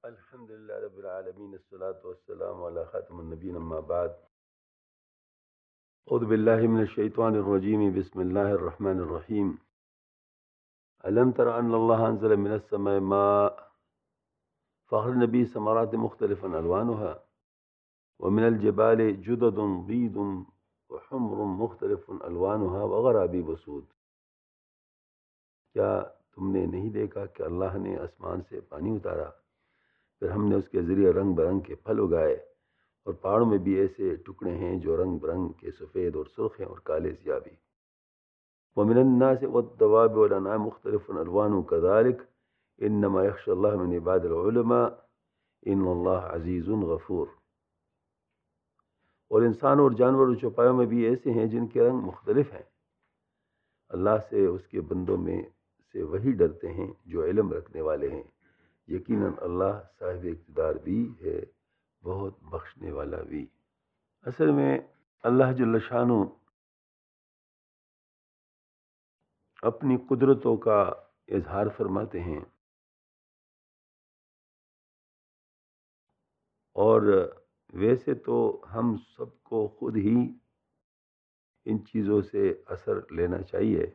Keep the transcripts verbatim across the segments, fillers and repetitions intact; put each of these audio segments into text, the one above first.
الحمد لله رب العالمين، الصلاة والسلام على خاتم النبيين، أما بعد. أعوذ بالله من الشيطان الرجيم، بسم الله الرحمن الرحيم. ألم تر أن الله أنزل من السماء ماء فأخرجنا به ثمرات مختلفا ألوانها ومن الجبال جدد بيض وحمر مختلف ألوانها وغرابيب سود. کیا تم نے نہیں دیکھا کہ اللہ نے آسمان سے پانی اتارا، پھر ہم نے اس کے ذریعے رنگ برنگ کے پھل اگائے، اور پہاڑوں میں بھی ایسے ٹکڑے ہیں جو رنگ برنگ کے سفید اور سرخ ہیں اور کالے سیاہ بھی. وَمِنَ النَّاسِ وَالدَّوَابِ وَالْأَنْعَامِ مُخْتَلِفٌ أَلْوَانُهُ كَذَلِكَ إِنَّمَا يَخْشَى اللَّهَ مِنْ عِبَادِهِ الْعُلَمَاءُ إِنَّ اللَّهَ عَزِيزٌ غَفُورٌ. اور انسان اور جانور اور چوپایوں میں بھی ایسے ہیں جن کے رنگ مختلف ہیں. اللہ سے اس کے بندوں میں سے وہی ڈرتے ہیں جو علم رکھنے والے ہیں. یقیناً اللہ صاحب اقتدار بھی ہے، بہت بخشنے والا بھی. اصل میں اللہ جل شانہ اپنی قدرتوں کا اظہار فرماتے ہیں، اور ویسے تو ہم سب کو خود ہی ان چیزوں سے اثر لینا چاہیے،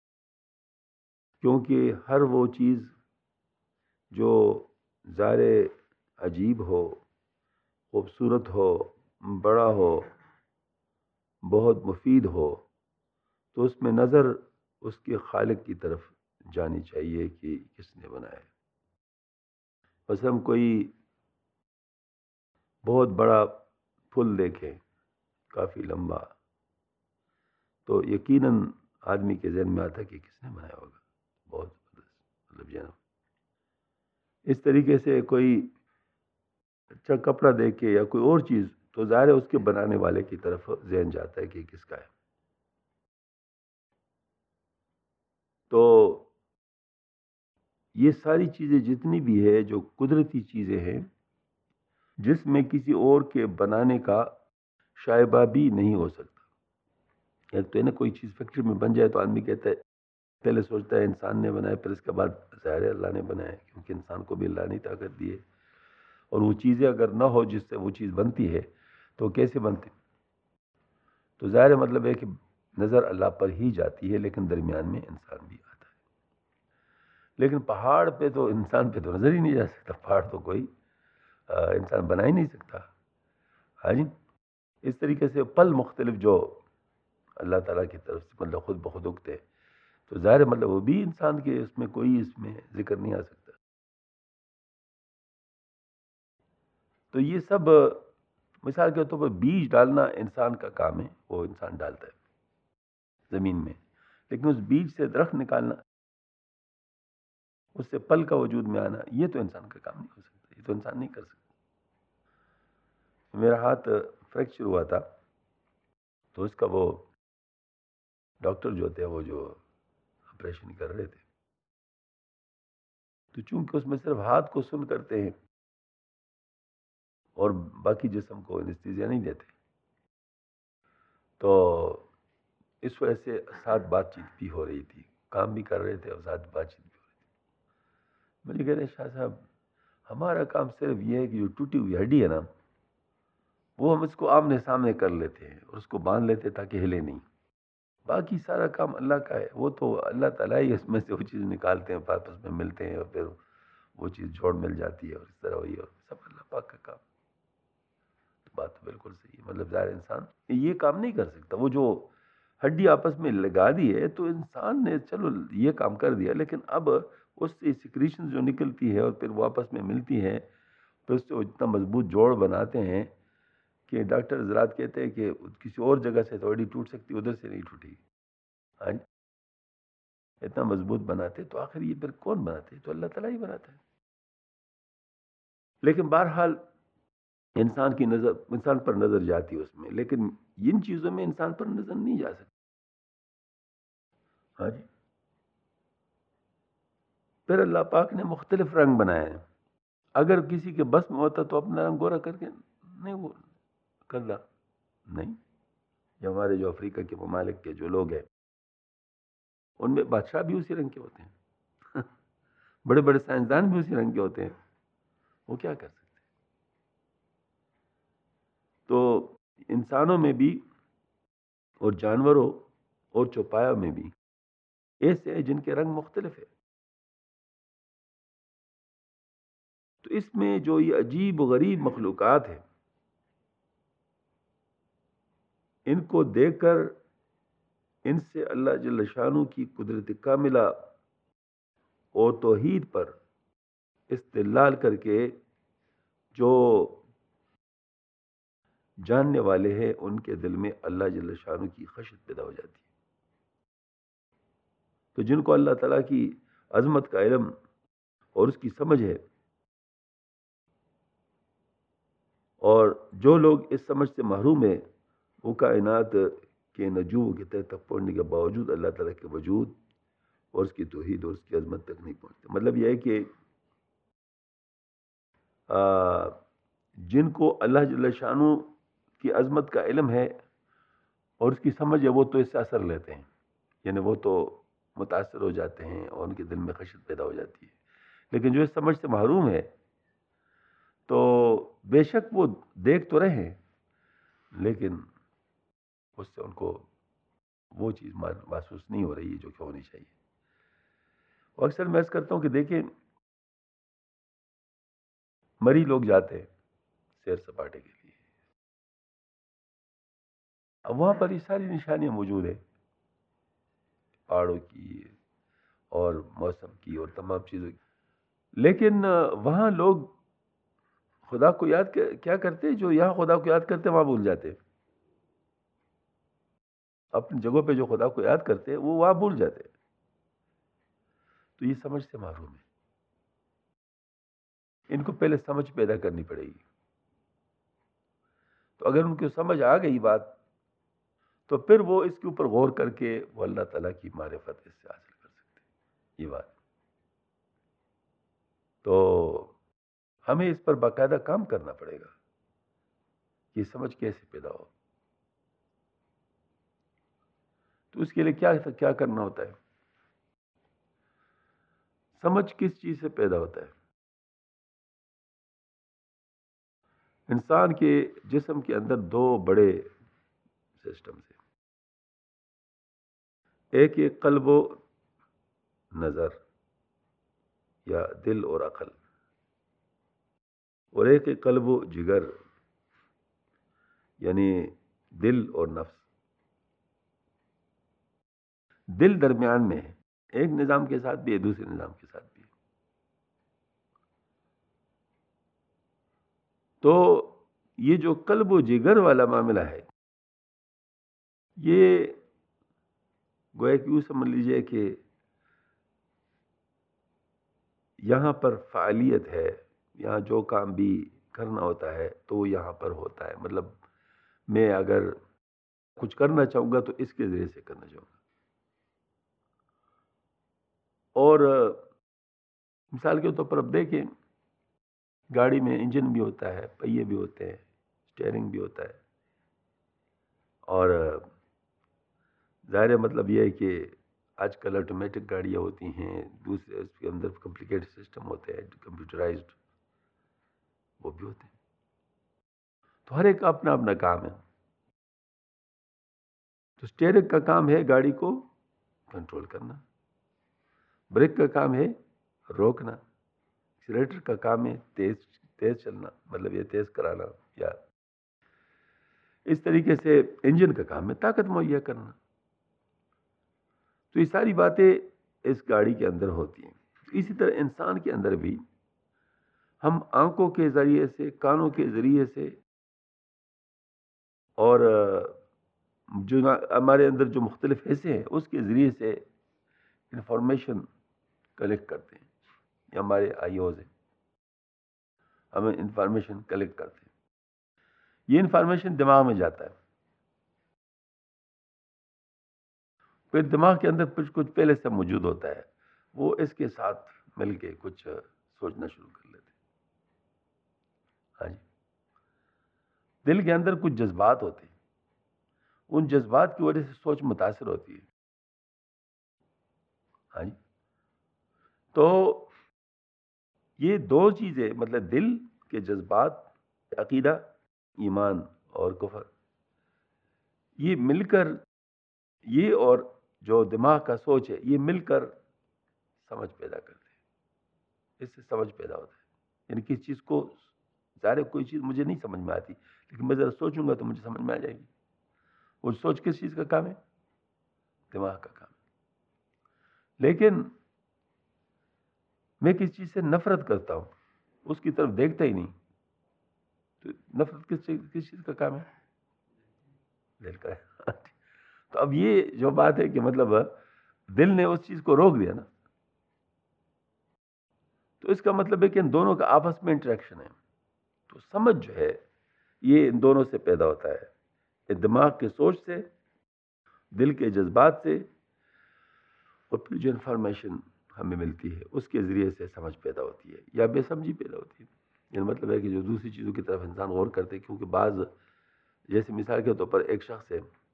کیونکہ ہر وہ چیز جو ظاہر عجیب ہو، خوبصورت ہو، بڑا ہو، بہت مفید ہو، تو اس میں نظر اس کے خالق کی طرف جانی چاہیے کہ کس نے بنایا. بس ہم کوئی بہت بڑا پھول دیکھیں، کافی لمبا، تو یقیناً آدمی کے ذہن میں آتا ہے کہ کس نے بنایا ہوگا، بہت زبردست مطلب جناب. اس طریقے سے کوئی اچھا کپڑا دیکھے یا کوئی اور چیز، تو ظاہر ہے اس کے بنانے والے کی طرف ذہن جاتا ہے کہ کس کا ہے. تو یہ ساری چیزیں جتنی بھی ہے جو قدرتی چیزیں ہیں، جس میں کسی اور کے بنانے کا شائبہ بھی نہیں ہو سکتا. ایک تو ہے نا، کوئی چیز فیکٹری میں بن جائے تو آدمی کہتا ہے، پہلے سوچتا ہے انسان نے بنایا، پھر اس کے بعد ظاہر ہے اللہ نے بنایا، کیونکہ انسان کو بھی اللہ نے طاقت دی ہے. اور وہ چیزیں اگر نہ ہو جس سے وہ چیز بنتی ہے تو کیسے بنتی؟ تو ظاہر مطلب ہے کہ نظر اللہ پر ہی جاتی ہے، لیکن درمیان میں انسان بھی آتا ہے. لیکن پہاڑ پہ تو انسان پہ تو نظر ہی نہیں جا سکتا، پہاڑ تو کوئی انسان بنا ہی نہیں سکتا. ہاں جی. اس طریقے سے پل مختلف جو اللہ تعالیٰ کی طرف سے مطلب خود بخود اگتے، تو ظاہر مطلب وہ بھی انسان کے اس میں کوئی اس میں ذکر نہیں آ سکتا. تو یہ سب مثال کے طور پر بیج ڈالنا انسان کا کام ہے، وہ انسان ڈالتا ہے زمین میں، لیکن اس بیج سے درخت نکالنا، اس سے پل کا وجود میں آنا، یہ تو انسان کا کام نہیں ہو سکتا، یہ تو انسان نہیں کر سکتا. میرا ہاتھ فریکچر ہوا تھا، تو اس کا وہ ڈاکٹر جو تھے، وہ جو آپریشن کر رہے تھے، تو چونکہ اس میں صرف ہاتھ کو سن کرتے ہیں اور باقی جسم کو انستھیزیا نہیں دیتے، تو اس وجہ سے ساتھ بات چیت بھی ہو رہی تھی، کام بھی کر رہے تھے اور ساتھ بات چیت بھی ہو رہی تھی. مجھے کہتے ہیں، شاہ صاحب ہمارا کام صرف یہ ہے کہ جو ٹوٹی ہوئی ہڈی ہے نا، وہ ہم اس کو آمنے سامنے کر لیتے ہیں اور اس کو باندھ لیتے ہیں تاکہ ہلے نہیں. باقی سارا کام اللہ کا ہے، وہ تو اللہ تعالیٰ ہی اس میں سے وہ چیز نکالتے ہیں، آپس میں ملتے ہیں اور پھر وہ چیز جوڑ مل جاتی ہے، اور اس طرح ہوئی، اور سب اللہ پاک کا کام. بات تو بالکل صحیح ہے. مطلب ظاہر انسان یہ کام نہیں کر سکتا. وہ جو ہڈی آپس میں لگا دی ہے تو انسان نے چلو یہ کام کر دیا، لیکن اب اس سے سیکریشن جو نکلتی ہے اور پھر وہ آپس میں ملتی ہیں، تو اس سے وہ اتنا مضبوط جوڑ بناتے ہیں کہ ڈاکٹر حضرات کہتے ہیں کہ کسی اور جگہ سے تو ہڈی ٹوٹ سکتی، ادھر سے نہیں ٹوٹی. ہاں، اتنا مضبوط بناتے. تو آخر یہ پھر کون بناتے؟ تو اللہ تعالیٰ ہی بناتا ہے. لیکن بہرحال انسان کی نظر انسان پر نظر جاتی ہے اس میں، لیکن ان چیزوں میں انسان پر نظر نہیں جا سکتی. ہاں جی. پھر اللہ پاک نے مختلف رنگ بنائے ہیں. اگر کسی کے بس میں ہوتا تو اپنا رنگ گورا کر کے نہیں وہ کرتا نہیں. جو ہمارے جو افریقہ کے ممالک کے جو لوگ ہیں، ان میں بادشاہ بھی اسی رنگ کے ہوتے ہیں، بڑے بڑے سائنسدان بھی اسی رنگ کے ہوتے ہیں. وہ کیا کر سکتے؟ تو انسانوں میں بھی اور جانوروں اور چوپایوں میں بھی ایسے ہیں جن کے رنگ مختلف ہیں. تو اس میں جو یہ عجیب و غریب مخلوقات ہیں، ان کو دیکھ کر ان سے اللہ جل شانہ کی قدرت کاملہ اور توحید پر استدلال کر کے جو جاننے والے ہیں ان کے دل میں اللہ جل شانہ کی خشیت پیدا ہو جاتی ہے. تو جن کو اللہ تعالیٰ کی عظمت کا علم اور اس کی سمجھ ہے، اور جو لوگ اس سمجھ سے محروم ہیں، وہ کائنات کے نجوم کی تہ تک پہنچنے کے باوجود اللہ تعالیٰ کے وجود اور اس کی توحید اور اس کی عظمت تک نہیں پہنچتے. مطلب یہ ہے کہ آ, جن کو اللہ جل شانہ کی عظمت کا علم ہے اور اس کی سمجھ ہے، وہ تو اس سے اثر لیتے ہیں، یعنی وہ تو متاثر ہو جاتے ہیں اور ان کے دل میں خشیت پیدا ہو جاتی ہے. لیکن جو اس سمجھ سے محروم ہے، تو بے شک وہ دیکھ تو رہے ہیں، لیکن اس سے ان کو وہ چیز محسوس نہیں ہو رہی ہے جو کہ ہونی چاہیے. اور اکثر میں عرض کرتا ہوں کہ دیکھیں، مری لوگ جاتے ہیں سیر سپاٹے کے لیے، اب وہاں پر یہ ساری نشانیاں موجود ہیں، پہاڑوں کی اور موسم کی اور تمام چیزوں کی، لیکن وہاں لوگ خدا کو یاد کیا کرتے ہیں؟ جو یہاں خدا کو یاد کرتے ہیں وہاں بھول جاتے ہیں. اپنی جگہوں پہ جو خدا کو یاد کرتے ہیں وہ وہاں بھول جاتے ہیں. تو یہ سمجھ سے محروم ہے. ان کو پہلے سمجھ پیدا کرنی پڑے گی. تو اگر ان کو سمجھ آ گئی بات، تو پھر وہ اس کے اوپر غور کر کے وہ اللہ تعالیٰ کی معرفت اس سے حاصل کر سکتے ہیں. یہ بات تو ہمیں اس پر باقاعدہ کام کرنا پڑے گا کہ سمجھ کیسے پیدا ہو. تو اس کے لیے کیا کیا کرنا ہوتا ہے؟ سمجھ کس چیز سے پیدا ہوتا ہے؟ انسان کے جسم کے اندر دو بڑے سسٹمز ہیں. ایک ایک قلب و نظر یا دل اور عقل، اور ایک ایک قلب و جگر یعنی دل اور نفس. دل درمیان میں ہے، ایک نظام کے ساتھ بھی ہے، دوسرے نظام کے ساتھ بھی ہے. تو یہ جو قلب و جگر والا معاملہ ہے، یہ گویا کہ یوں سمجھ لیجئے کہ یہاں پر فعالیت ہے، یہاں جو کام بھی کرنا ہوتا ہے تو وہ یہاں پر ہوتا ہے. مطلب میں اگر کچھ کرنا چاہوں گا تو اس کے ذریعے سے کرنا چاہوں گا. اور مثال کے طور پر اب دیکھیں، گاڑی میں انجن بھی ہوتا ہے، پہیے بھی ہوتے ہیں، اسٹیئرنگ بھی ہوتا ہے، اور ظاہر مطلب یہ ہے کہ آج کل آٹومیٹک گاڑیاں ہوتی ہیں، دوسرے اس کے اندر کمپلیکیٹڈ سسٹم ہوتے ہیں، کمپیوٹرائزڈ وہ بھی ہوتے ہیں. تو ہر ایک کا اپنا اپنا کام ہے. تو اسٹیئرنگ کا کام ہے گاڑی کو کنٹرول کرنا، بریک کا کام ہے روکنا، ایکسیلیٹر کا کام ہے تیز تیز چلنا، مطلب یہ تیز کرانا، یا اس طریقے سے انجن کا کام ہے طاقت مہیا کرنا. تو یہ ساری باتیں اس گاڑی کے اندر ہوتی ہیں. اسی طرح انسان کے اندر بھی ہم آنکھوں کے ذریعے سے، کانوں کے ذریعے سے، اور جو ہمارے اندر جو مختلف حصے ہیں اس کے ذریعے سے انفارمیشن کلیکٹ کرتے ہیں. یہ ہمارے آئیوز ہیں، ہمیں انفارمیشن کلیکٹ کرتے ہیں. یہ انفارمیشن دماغ میں جاتا ہے، پھر دماغ کے اندر کچھ کچھ پہلے سے موجود ہوتا ہے، وہ اس کے ساتھ مل کے کچھ سوچنا شروع کر لیتے ہیں. ہاں جی. دل کے اندر کچھ جذبات ہوتے ہیں، ان جذبات کی وجہ سے سوچ متاثر ہوتی ہے. ہاں جی. تو یہ دو چیزیں مطلب دل کے جذبات، عقیدہ، ایمان اور کفر، یہ مل کر، یہ اور جو دماغ کا سوچ ہے، یہ مل کر سمجھ پیدا کرتے ہیں، اس سے سمجھ پیدا ہوتا ہے. یعنی کس چیز کو، ظاہر ہے کوئی چیز مجھے نہیں سمجھ میں آتی، لیکن میں ذرا سوچوں گا تو مجھے سمجھ میں آ جائے گی. وہ سوچ کس چیز کا کام ہے؟ دماغ کا کام ہے. لیکن میں کس چیز سے نفرت کرتا ہوں، اس کی طرف دیکھتا ہی نہیں، تو نفرت کس چیز کس چیز کا کام ہے؟ دل کا ہے. تو اب یہ جو بات ہے کہ مطلب دل نے اس چیز کو روک دیا نا، تو اس کا مطلب ہے کہ ان دونوں کا آپس میں انٹریکشن ہے. تو سمجھ جو ہے یہ ان دونوں سے پیدا ہوتا ہے، دماغ کے سوچ سے، دل کے جذبات سے، اور پھر جو انفارمیشن ہمیں ملتی ہے اس کے ذریعے سے سمجھ پیدا ہوتی ہے یا بے سمجھی پیدا ہوتی ہے. یعنی مطلب ہے کہ جو دوسری چیزوں کی طرف انسان غور کرتے ہیں، کیونکہ بعض، جیسے مثال کے طور پر ایک شخص ہے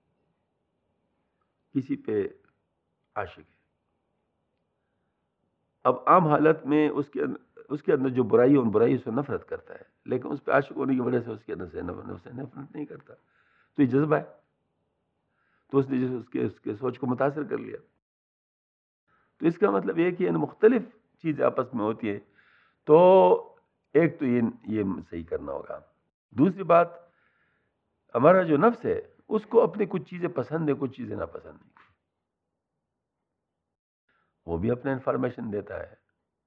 کسی پہ عاشق ہے، اب عام حالت میں اس کے اس کے اندر جو برائی ہے ان برائی سے نفرت کرتا ہے، لیکن اس پہ عاشق ہونے کی وجہ سے اس کے اندر سے نفرت نہیں کرتا. تو یہ جذبہ ہے، تو اس نے جیسے اس کے اس کے سوچ کو متاثر کر لیا. تو اس کا مطلب یہ کہ ان مختلف چیزیں آپس میں ہوتی ہیں. تو ایک تو یہ یہ صحیح کرنا ہوگا. دوسری بات، ہمارا جو نفس ہے اس کو اپنی کچھ چیزیں پسند ہے، کچھ چیزیں ناپسند ہیں. وہ بھی اپنا انفارمیشن دیتا ہے،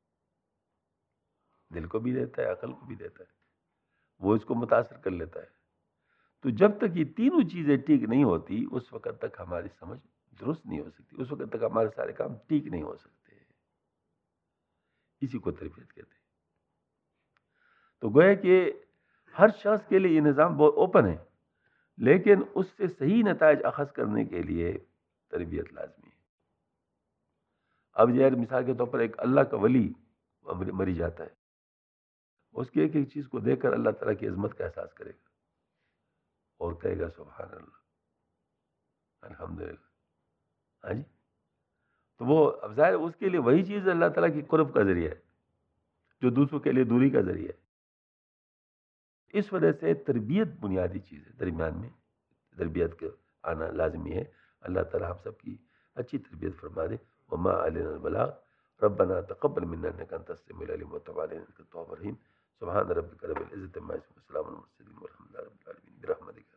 دل کو بھی دیتا ہے، عقل کو بھی دیتا ہے، وہ اس کو متاثر کر لیتا ہے. تو جب تک یہ تینوں چیزیں ٹھیک نہیں ہوتی اس وقت تک ہماری سمجھ درست نہیں ہو سکتی، اس وقت تک ہمارے سارے کام ٹھیک نہیں ہو سکتے. اسی کو تربیت کہتے ہیں. تو گویا کہ ہر شخص کے لیے یہ نظام بہت اوپن ہے، لیکن اس سے صحیح نتائج اخذ کرنے کے لیے تربیت لازمی ہے. اب یار مثال کے طور پر ایک اللہ کا ولی مری جاتا ہے، اس کی ایک ایک چیز کو دیکھ کر اللہ تعالیٰ کی عظمت کا احساس کرے گا اور کہے گا سبحان اللہ، الحمدللہ. ہاں جی. تو وہ اب ظاہر اس کے لیے وہی چیز اللہ تعالیٰ کی قرب کا ذریعہ ہے جو دوسروں کے لیے دوری کا ذریعہ ہے. اس وجہ سے تربیت بنیادی چیز ہے، درمیان میں تربیت کا آنا لازمی ہے. اللہ تعالیٰ ہم سب کی اچھی تربیت فرما دے. وما علینا البلاغ ربنا تقبل منا انك انت السميع العليم وتب علينا انك التواب الرحيم. سبحان ربك رب العزة عما يصفون وسلام على المرسلين والحمد لله رب العالمين برحمتك